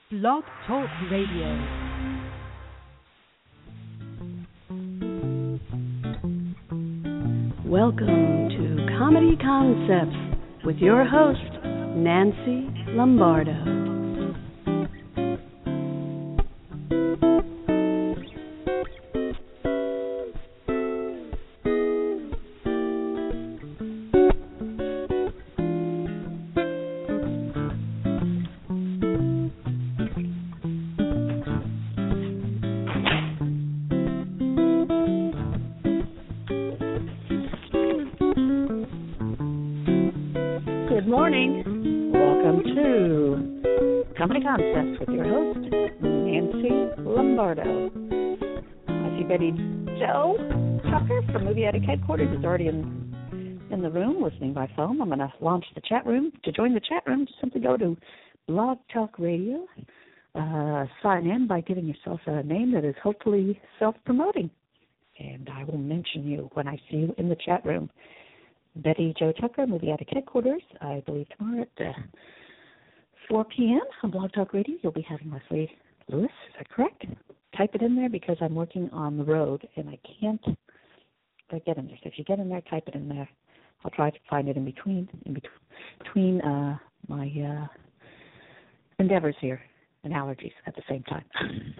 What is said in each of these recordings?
Blog Talk Radio. Welcome to Comedy Concepts with your host, Nancy Lombardo. Concepts with your host, Nancy Lombardo. I see Betty Jo Tucker from Movie Addict Headquarters is already in the room listening by phone. I'm going to launch the chat room. To join the chat room, simply go to Blog Talk Radio. Sign in by giving yourself a name that is hopefully self-promoting. And I will mention you when I see you in the chat room. Betty Jo Tucker, Movie Addict Headquarters, I believe tomorrow at 4 p.m. on Blog Talk Radio. You'll be having Leslie Lewis. Is that correct? Type it in there because I'm working on the road and I can't get in there. So if you get in there, type it in there. I'll try to find it in between my endeavors here and allergies at the same time.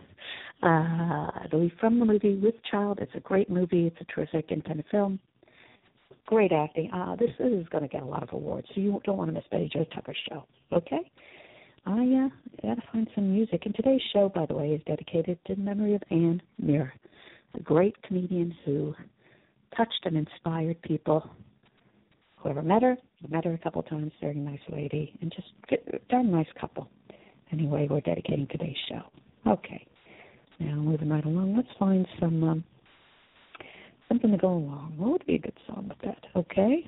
I believe from the movie With Child. It's a great movie. It's a terrific independent film. Great acting. This is going to get a lot of awards, so you don't want to miss Betty Jo Tucker's show. Okay? I got to find some music. And today's show, by the way, is dedicated to the memory of Anne Muir, a great comedian who touched and inspired people. Whoever met her a couple of times, very nice lady, and just darn nice couple. Anyway, we're dedicating today's show. Okay. Now, moving right along, let's find something to go along. What would be a good song with that? Okay.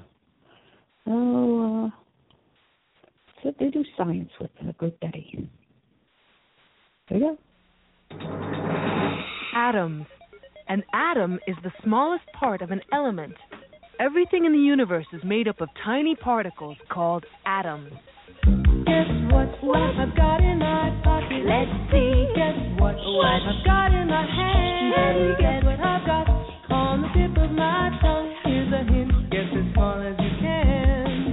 So they do science with the group Betty. There you go. Atoms. An atom is the smallest part of an element. Everything in the universe is made up of tiny particles called atoms. Guess what I've got in my pocket? Let's see. Guess what I've got in my hand? Guess what I've got on the tip of my tongue? Here's a hint. Guess as small as you can.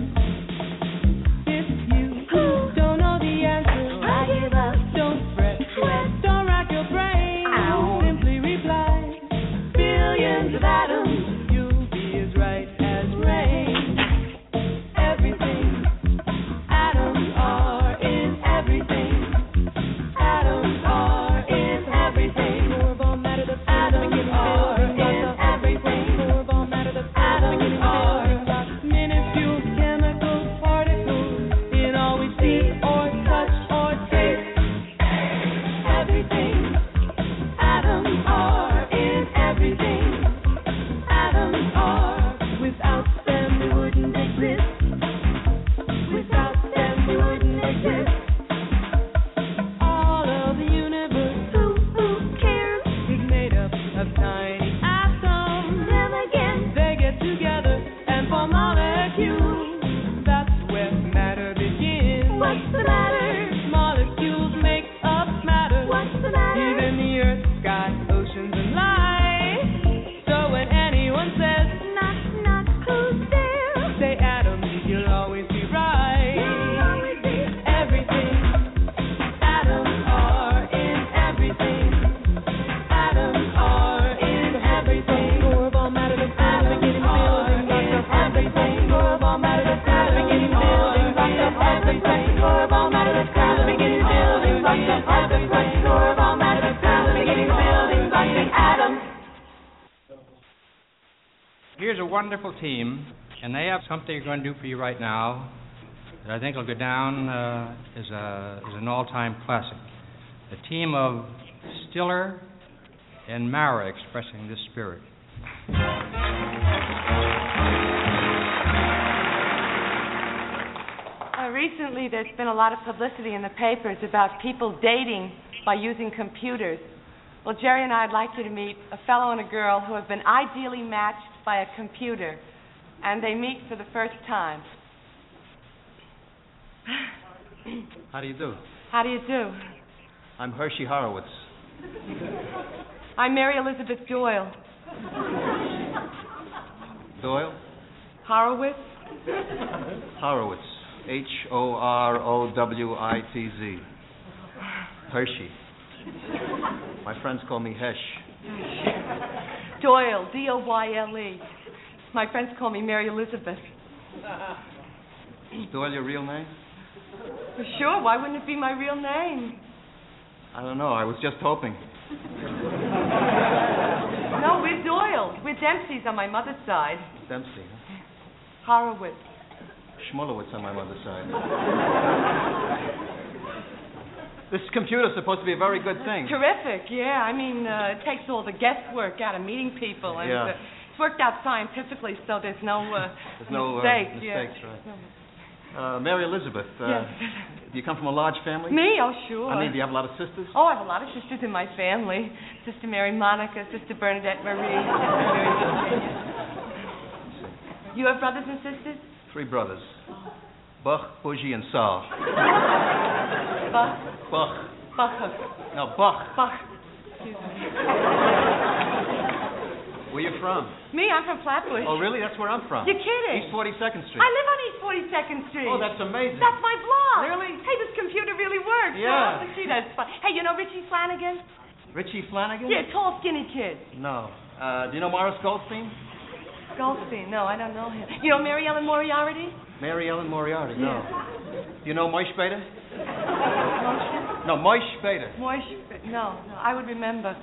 If you don't know the answer, I give up. Don't fret. Don't rack your brain. Simply reply. Billions of atoms. You'll be as right as rain. Everything. Atoms are in everything. Atoms are in everything. More of all matter the atoms are in everything. More of all matter the atoms are minuscule chemical particles in all we see or touch or taste. Everything. Atoms are in everything. Atoms are. Without them we wouldn't exist. Without them we wouldn't exist. All of the universe, who cares, is made up of tiny atoms. Never again. They get together and form molecules. That's where matter begins. What's the matter? Molecules make up matter. What's the matter? Even the earth, sky, oceans, and light. So when anyone says, knock, knock, who's there? Say atoms, you'll always be right. You'll always be everything. Atoms are in everything. Atoms are in everything. More of all matter that's atoms beginning building blocks of everything. More of all matter that's atoms beginning building blocks of everything. More of all matter that's atoms beginning building blocks of everything. More of all matter that's atoms beginning building blocks of atoms. Here's a wonderful team, and they have something they're going to do for you right now that I think will go down as an all-time classic. The team of Stiller and Mara expressing this spirit. Recently, there's been a lot of publicity in the papers about people dating by using computers. Well, Jerry and I'd like you to meet a fellow and a girl who have been ideally matched by a computer, and they meet for the first time. How do you do? How do you do? I'm Hershey Horowitz. I'm Mary Elizabeth Doyle. Doyle? Horowitz? Horowitz. Horowitz. Hershey. My friends call me Hesh. Doyle, Doyle. My friends call me Mary Elizabeth. Is Doyle your real name? For sure, why wouldn't it be my real name? I don't know. I was just hoping. No, we're Doyle. We're Dempsey's on my mother's side. Dempsey, huh? Horowitz. Schmulowitz on my mother's side. This computer's supposed to be a very good thing. Terrific, yeah. I mean, it takes all the guesswork out of meeting people. And Yeah. it's worked out scientifically, so there's no There's no mistakes. mistakes, right. Mary Elizabeth, Yes. do you come from a large family? Me? Oh, sure. I mean, do you have a lot of sisters? Oh, I have a lot of sisters in my family. Sister Mary Monica, Sister Bernadette Marie, Sister Mary Virginia. You have brothers and sisters? 3 brothers. Buck, Bougie, and Saul. Buck? Buck. Buck. No, Buck. Buck. Excuse me. Where you from? Me? I'm from Flatbush. Oh, really? That's where I'm from. You're kidding? East 42nd Street. I live on East 42nd Street. Oh, that's amazing. That's my block. Really? Hey, this computer really works. Yeah. Oh, gee, that's fun. Hey, you know Richie Flanagan? Richie Flanagan? Yeah, tall, skinny kid. No. Do you know Morris Goldstein? Goldstein. No, I don't know him. You know Mary Ellen Moriarty? Mary Ellen Moriarty? No. You know Moish Bader? Motion? No, Moish Bader. Moish? No, I would remember.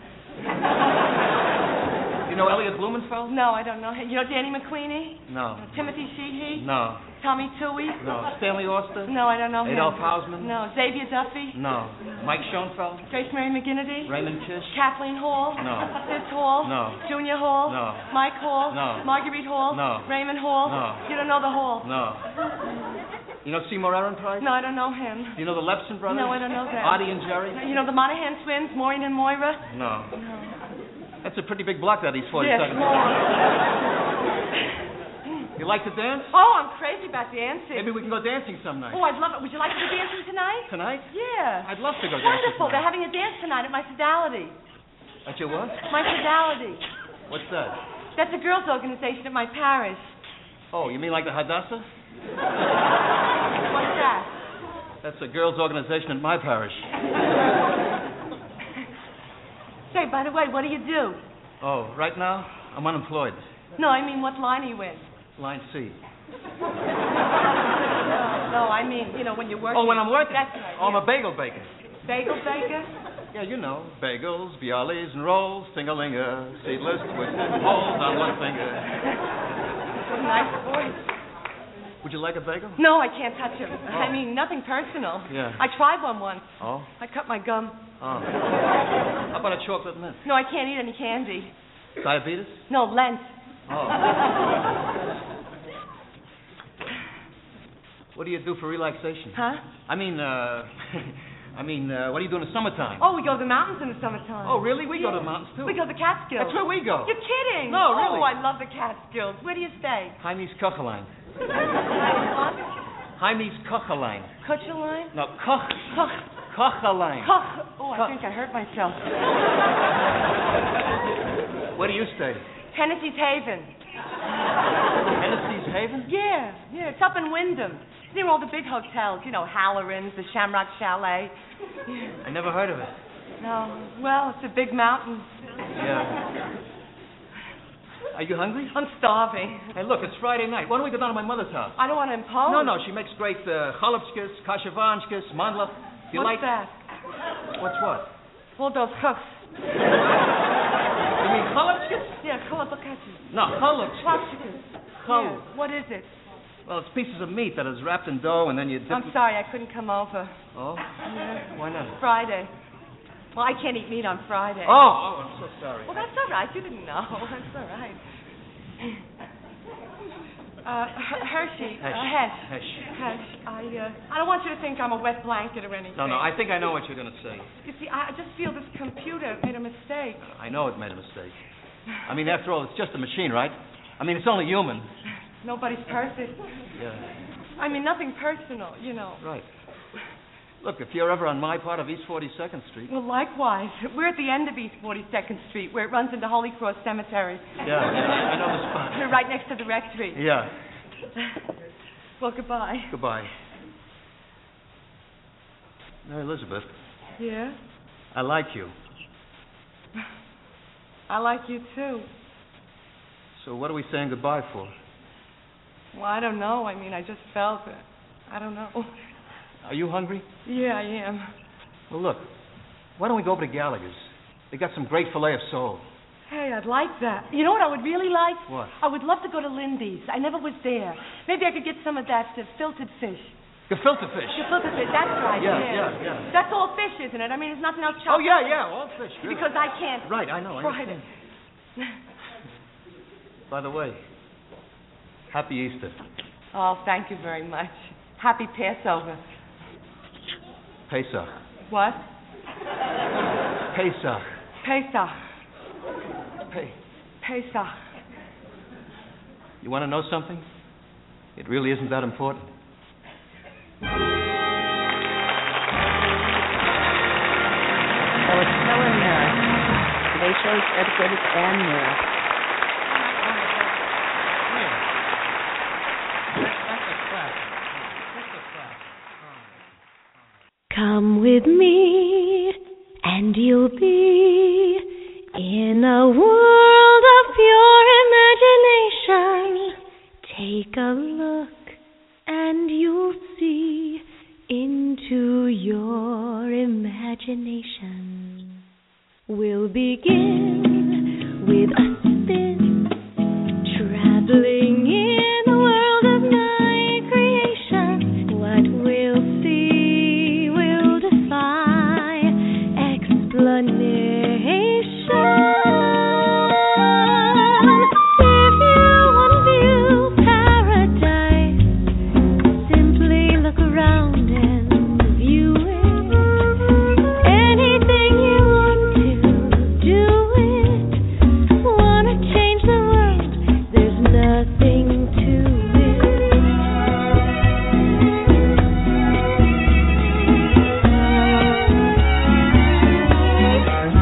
You know Elliot Blumenfeld? No, I don't know him. You know Danny McQueenie? No. Timothy Sheehy? No. Tommy Toohey? No. Stanley Oster? No, I don't know him. Adolph Hausman? No. Xavier Duffy? No. Mike Schoenfeld? Grace Mary McGinnity? Raymond Kish? Kathleen Hall? No. Sis Hall? No. Junior Hall? No. Mike Hall? No. Marguerite Hall? No. Raymond Hall? No. You don't know the Hall? No. You know Seymour Ehrenpreis? No, I don't know him. Do you know the Lepson brothers? No, I don't know them. Artie and Jerry? You know the Monahan twins, Maureen and Moira? No. That's a pretty big block, that East 42nd. Yes, You like to dance? Oh, I'm crazy about dancing. Maybe we can go dancing some night. Oh, I'd love it. Would you like to go dancing tonight? Tonight? Yeah. I'd love to go dancing Wonderful. They're tonight. having a dance tonight at my Fidelity. At your what? My Fidelity. What's that? That's a girls' organization at my parish. Oh, you mean like the Hadassah? What's that? That's a girls' organization in my parish. Say, by the way, what do you do? Oh, right now, I'm unemployed. No, I mean, what line are you in? Line C. No, I mean, you know, when you're working. Oh, when I'm working? That's right. Oh, I'm a bagel baker. Bagel baker? Yeah, you know, bagels, bialys, and rolls, ting-a-ling-a, seedless, twisted, holes on one finger. Nice voice. Would you like a bagel? No, I can't touch him. Oh. I mean, nothing personal. Yeah. I tried one once. Oh? I cut my gum. Oh. How about a chocolate mint? No, I can't eat any candy. Diabetes? No, Lent. Oh. What do you do for relaxation? Huh? I mean, what do you do in the summertime? Oh, we go to the mountains in the summertime. Oh, really? We go to the mountains, too. We go to the Catskills. That's where we go. You're kidding. No, really. Oh, I love the Catskills. Where do you stay? Heimies Kochelein. What? Heimies Kochelein. Kuchelein? No, Koch. Kochelein. Koch. Oh, I Koch. think I hurt myself. Where do you stay? Tennessee's Haven. Tennessee's Haven? Yeah, it's up in Wyndham. It's near all the big hotels, you know, Halloran's, the Shamrock Chalet. I never heard of it. No, well, it's a big mountain. Yeah. Are you hungry? I'm starving. Hey, look, it's Friday night. Why don't we go down to my mother's house? I don't want to impose. No, she makes great chalupskis, kashavanskis, mandla. Do you What's like that? What's what? All those hooks. You mean chalupskis? Yeah, chalupskis. No, chalupskis. Chalupskis. Chal- Yeah. What is it? Well, it's pieces of meat that is wrapped in dough, and then you dip. I'm sorry, I couldn't come over. Oh? Yeah. Why not? Friday. Well, I can't eat meat on Friday. Oh, I'm so sorry. Well, that's all right. You didn't know. That's all right. Hershey. Hesh. Hesh. I don't want you to think I'm a wet blanket or anything. No, I think I know what you're going to say. You see, I just feel this computer made a mistake. I know it made a mistake. I mean, after all, it's just a machine, right? I mean, it's only human. Nobody's perfect. Yeah. I mean, nothing personal, you know. Right. Look, if you're ever on my part of East 42nd Street. Well, likewise. We're at the end of East 42nd Street, where it runs into Holy Cross Cemetery. Yeah, I know the spot. We're right next to the rectory. Yeah. Well, goodbye. Goodbye. Now, Elizabeth, Yeah? I like you. I like you, too. So what are we saying goodbye for? Well, I don't know. I mean, I just felt it. I don't know. Are you hungry? Yeah, I am. Well, look, why don't we go over to Gallagher's? They got some great filet of sole. Hey, I'd like that. You know what I would really like? What? I would love to go to Lindy's. I never was there. Maybe I could get some of that filtered fish. Gefilte fish. Gefilte fish, that's right. Yeah. That's all fish, isn't it? I mean, there's nothing else Oh, chopped. yeah, all fish. Really. Because I can't. Right, I know. I Right. understand. By the way, Happy Easter. Oh, thank you very much. Happy Passover. Pesach. What? Pesach. Pesach. Pesach. You want to know something? It really isn't that important. That was Helen Mirren. Today shows Ed Curtis and Mirren. That's a classic. That's a classic. Come with me, and you'll be in a world of pure imagination. Take a look, and you'll see into your imagination. We'll begin with a spin, traveling in the world of my creation. What we'll see will defy explanation. If you want to view paradise, simply look around and view it. Anything you want to, do it. Wanna change the world, there's nothing to it.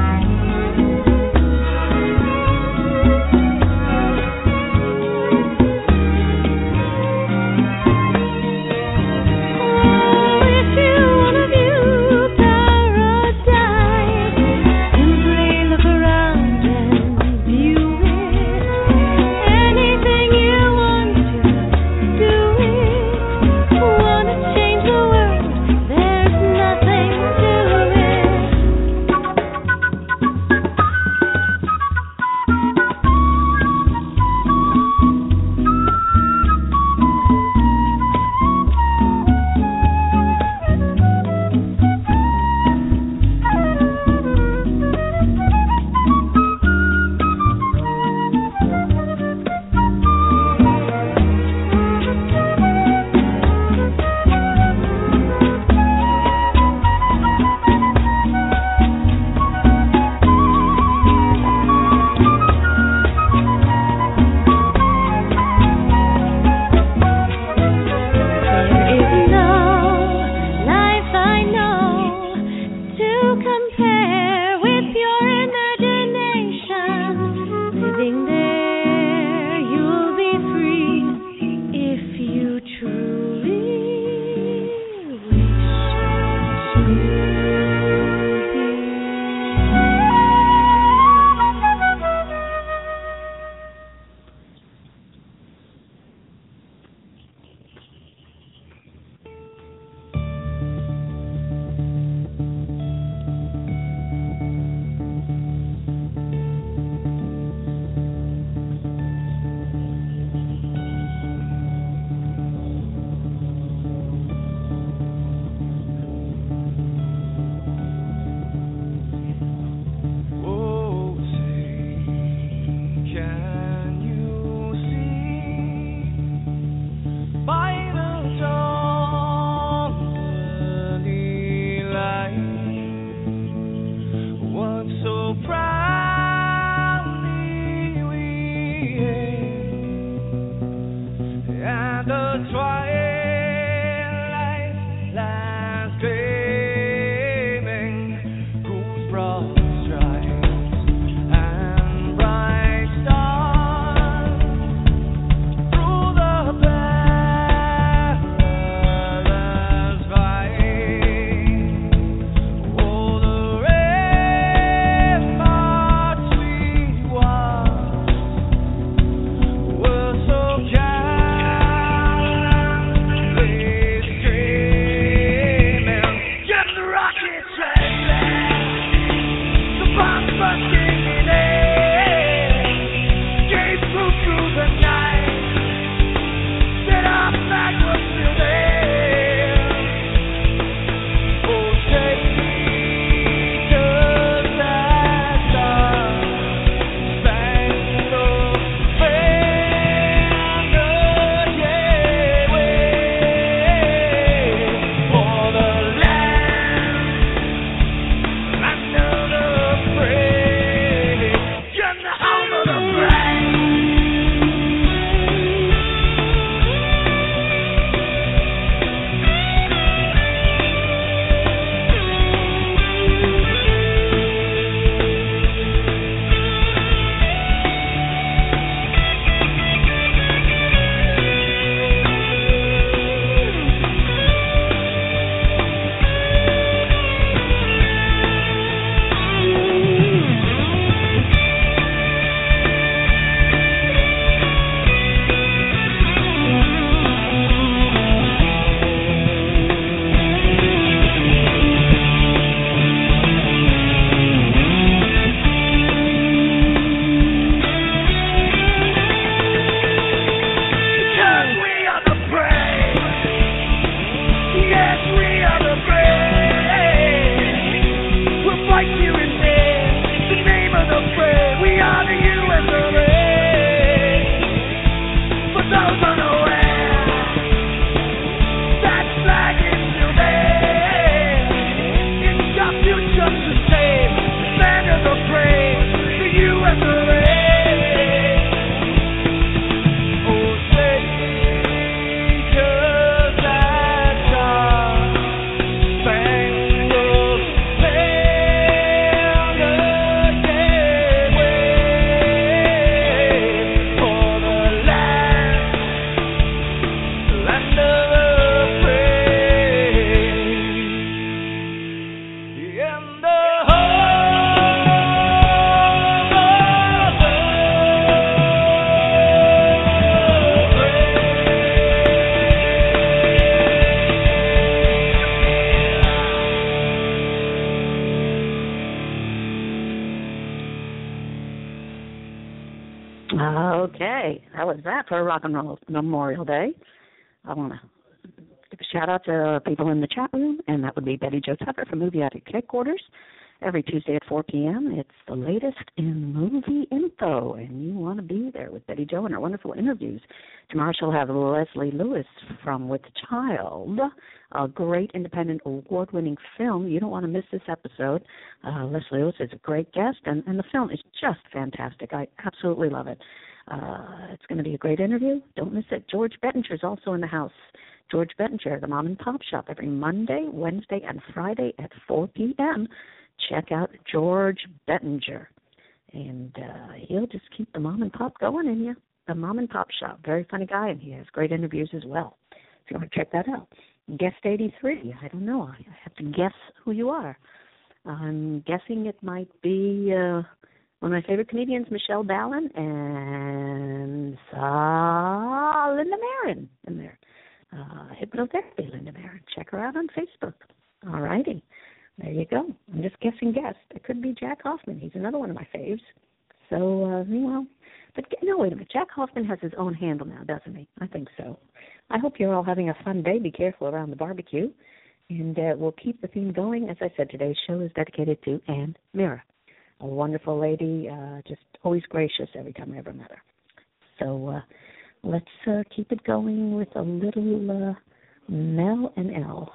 Okay, that was that for Rock and Roll Memorial Day. I want to give a shout-out to people in the chat room, and that would be Betty Jo Tucker from Movie Addict Headquarters. Every Tuesday at 4 p.m., it's the latest in movie info, and you want to be there with Betty Jo and her wonderful interviews. Tomorrow she'll have Leslie Lewis from With Child, a great independent award-winning film. You don't want to miss this episode. Leslie Lewis is a great guest, and the film is just fantastic. I absolutely love it. It's going to be a great interview. Don't miss it. George Bettinger is also in the house. George Bettinger, the Mom and Pop Shop, every Monday, Wednesday, and Friday at 4 p.m., check out George Bettinger, and he'll just keep the mom and pop going in you. The Mom and Pop Shop, very funny guy, and he has great interviews as well. If you want to check that out. Guest 83, I don't know. I have to guess who you are. I'm guessing it might be one of my favorite comedians, Michelle Ballin, and Linda Marin in there. Hypnotherapy, Linda Marin. Check her out on Facebook. All righty. There you go. I'm just guessing guest. It could be Jack Hoffman. He's another one of my faves. So, but no, wait a minute. Jack Hoffman has his own handle now, doesn't he? I think so. I hope you're all having a fun day. Be careful around the barbecue. And we'll keep the theme going. As I said, today's show is dedicated to Anne Meara, a wonderful lady, just always gracious every time I ever met her. So let's keep it going with a little Mel and Elle.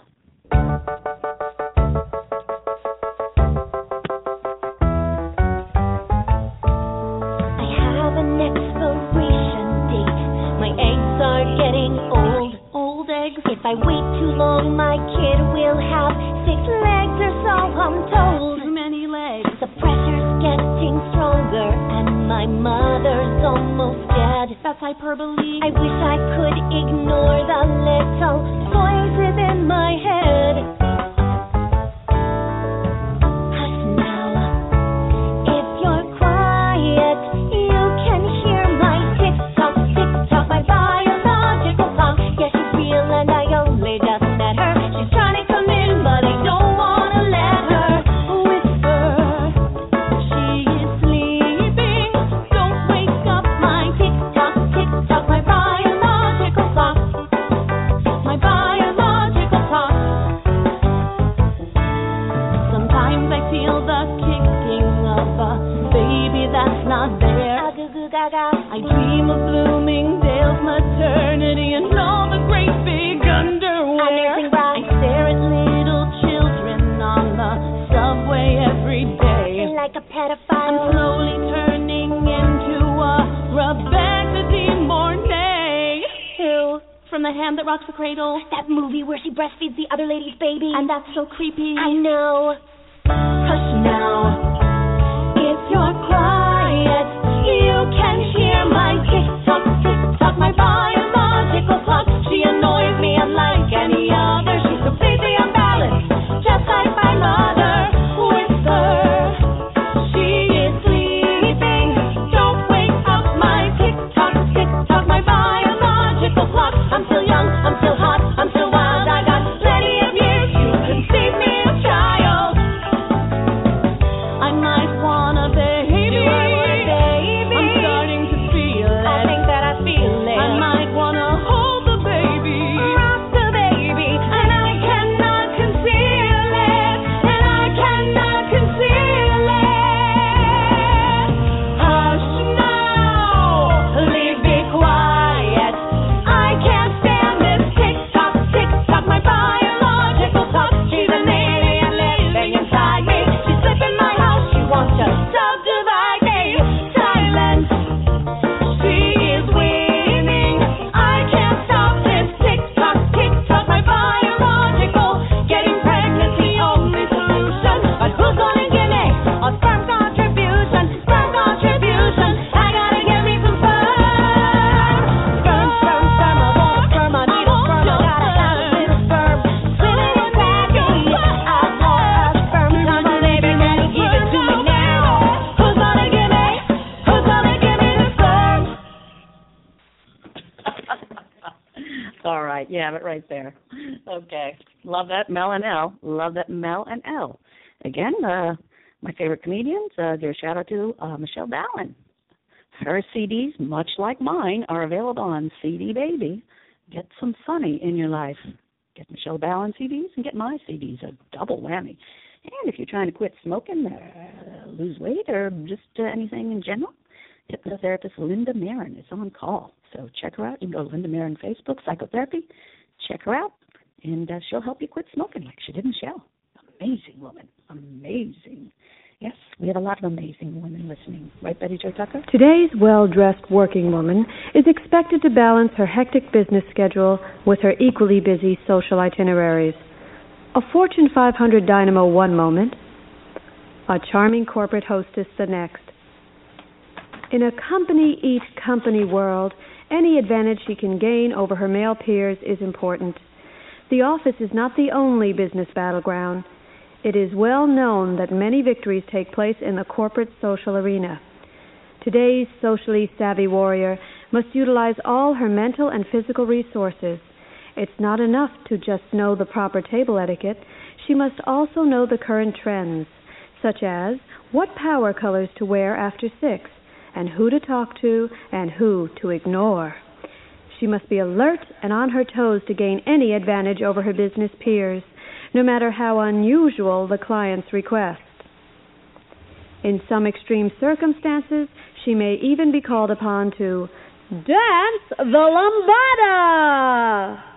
If I wait too long, my kid will have 6 legs or so, I'm told. Too many legs. The pressure's getting stronger, and my mother's almost dead. That's hyperbole. I wish I could ignore the little voices in my head. Hush now. If you're quiet, you can hear my tick-tock, tick-tock, my biological clock. Yeah, she's real and I only just met her. She's trying to come in, but I don't want to let her whisper. She is sleeping. Don't wake up my tick-tock, tick-tock, my biological clock. My biological clock. Sometimes I feel the kicking of a baby that's not there. I dream of Bloomingdale's maternity and all the great big underwear. I stare at little children on the subway every day. Like a pedophile. I'm slowly turning into a Rebecca De Mornay. Who? From The Hand That Rocks the Cradle. That movie where she breastfeeds the other lady's baby. And that's so creepy. I know. Hush now. If you're quiet, you can hear my tick-tock, tick-tock, my biological clock. She annoys me unlike any other. She's completely unbalanced, just like my mother. Whisper, she is sleeping. Don't wake up my tick-tock, tick-tock, my biological clock. I'm still young, I'm still hot, I'm still wild. I got plenty of years. You conceive me a child. I might want a baby. I'm starting to feel it. I think that I feel it. I might want to hold the baby. Rock the baby. And I cannot conceal it. And I cannot conceal it. Hush now. Please be quiet. I can't stand this tick-tock, tick-tock, my biological clock. She's an alien living inside me. She's flipping my house. She wants to subdivide me. Silence. She is winning. I can't stop this tick-tock, tick-tock, my biological. Getting pregnant's the only solution. But who's gonna give me a sperm contribution? Sperm contribution. I gotta get me some sperm. Sperm, sperm, sperm. I want sperm. I need a sperm. I gotta have a little sperm. Swimming in gravity. I want a sperm. Come on, baby, can you give it to me now? Who's gonna give me? Who's gonna give me the sperm? All right, you have it right there. Okay. Love that Mel and Elle. Love that Mel and Elle. Again, my favorite comedians, give a shout out to Michelle Ballin Her CDs, much like mine, are available on CD Baby. Get some funny in your life. Get Michelle Ballin CDs and get my CDs, a double whammy. And if you're trying to quit smoking, lose weight, or just anything in general, hypnotherapist Linda Marin is on call. So check her out. You can go to Linda Marin Facebook, Psychotherapy. Check her out, and she'll help you quit smoking like she did Michelle. Amazing woman. Amazing. Yes, we have a lot of amazing women listening. Right, Betty Jo Tucker? Today's well-dressed working woman is expected to balance her hectic business schedule with her equally busy social itineraries. A Fortune 500 dynamo one moment, a charming corporate hostess the next. In a company-eat-company world, any advantage she can gain over her male peers is important. The office is not the only business battleground. It is well known that many victories take place in the corporate social arena. Today's socially savvy warrior must utilize all her mental and physical resources. It's not enough to just know the proper table etiquette. She must also know the current trends, such as what power colors to wear after 6, and who to talk to and who to ignore. She must be alert and on her toes to gain any advantage over her business peers, no matter how unusual the client's request. In some extreme circumstances, she may even be called upon to dance the lambada.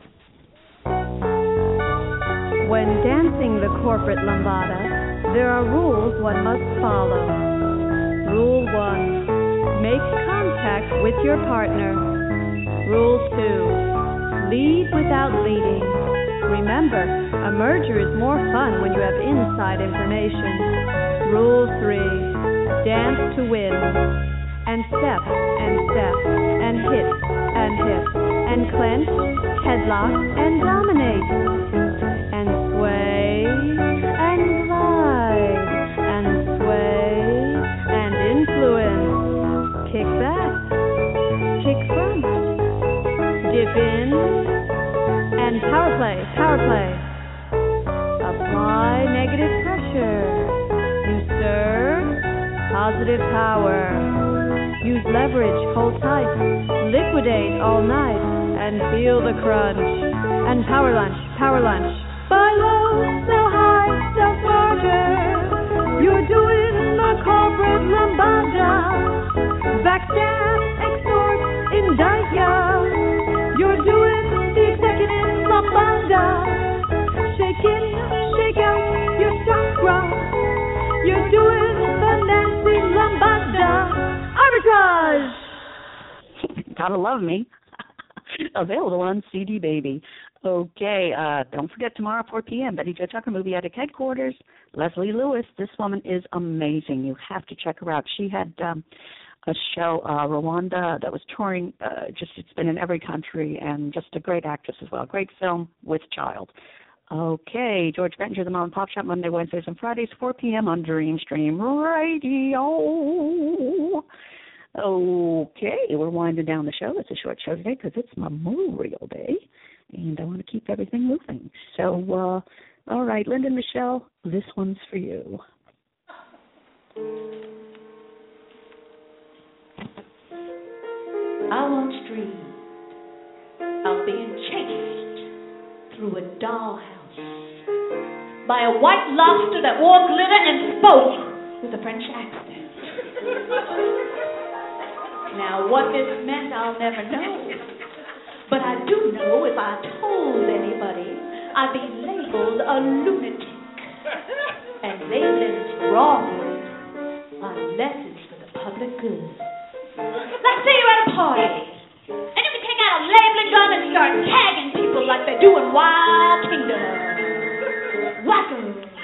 When dancing the corporate lambada, there are rules one must follow. Rule 1, make contact with your partner. Rule 2, lead without leading. Remember, a merger is more fun when you have inside information. Rule 3, dance to win. And step, and step, and hit, and hit, and clench, headlock, and dominate. And sway, and glide, and sway, and influence. Kick back, kick front, dip in, and power play, power play. Apply negative pressure. You serve, positive power. Use leverage, hold tight. Liquidate all night and feel the crunch. And power lunch, power lunch. Buy low, sell high, sell smarter. You're doing the corporate lambada. Backstab, extort, indict ya. You're doing the executive lambada. Shake in, shake out your chakra. You're doing the Nancy lambada. Arbitrage. Gotta love me. Available on CD Baby. Okay, don't forget tomorrow 4 p.m. Betty Jo Tucker Movie Attic Headquarters. Leslie Lewis. This woman is amazing. You have to check her out. She had a show, Rwanda, that was touring. It's been in every country, and just a great actress as well. Great film with child. Okay, George Bettinger, the Mom and Pop Shop, Monday, Wednesdays, and Fridays, 4 p.m. on Dreamstream Radio. Okay, we're winding down the show. It's a short show today because it's Memorial Day, and I want to keep everything moving. So, all right, Linda and Michelle, this one's for you. I once dreamed of being chased through a dollhouse by a white lobster that wore glitter and spoke with a French accent. Now, what this meant, I'll never know. But I do know if I told anybody, I'd be labeled a lunatic. And labeling's wrong unless it's for the public good. Let's say you're at a party, and you can take out a labeling gun and start tagging people like they do in Wild Kingdom. Whacker,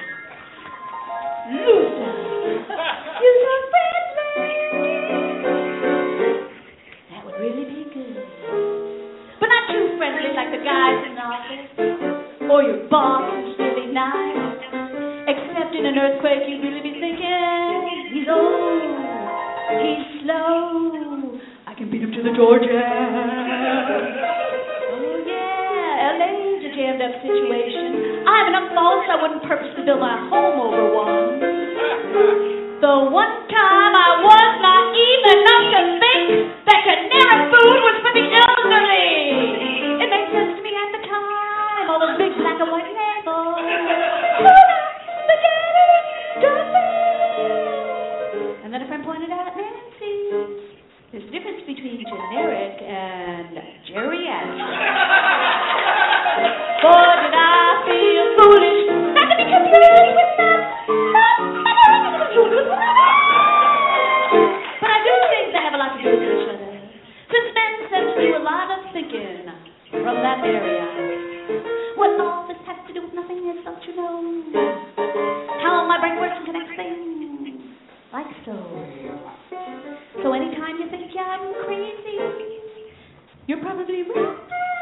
loser, user friendly. That would really be good. But not too friendly like the guys in the office, or your boss who's really nice. Except in an earthquake, you'd really be thinking, he's old, he's slow, I can beat him to the Georgia. Oh yeah, LA's a jammed up situation. I have enough faults I wouldn't purposely build my home over one. The one time I was naive enough my brain works and connects things like so. So anytime you think I'm crazy, you're probably right.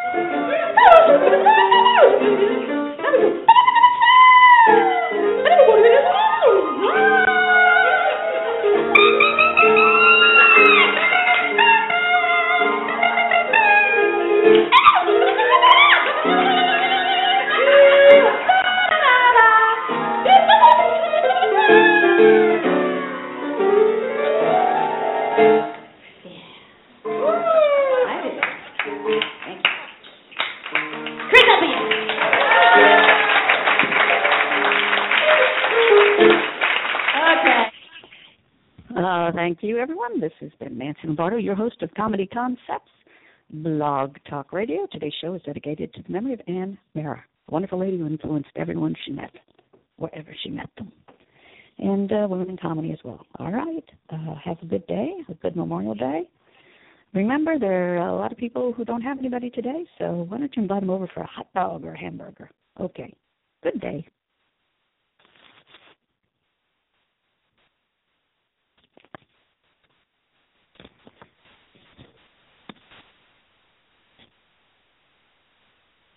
Thank you, everyone. This has been Nancy Lombardo, your host of Comedy Concepts, Blog Talk Radio. Today's show is dedicated to the memory of Anne Meara, a wonderful lady who influenced everyone she met, wherever she met them, and women in comedy as well. All right. Have a good day, a good Memorial Day. Remember, there are a lot of people who don't have anybody today, so why don't you invite them over for a hot dog or a hamburger? Okay. Good day.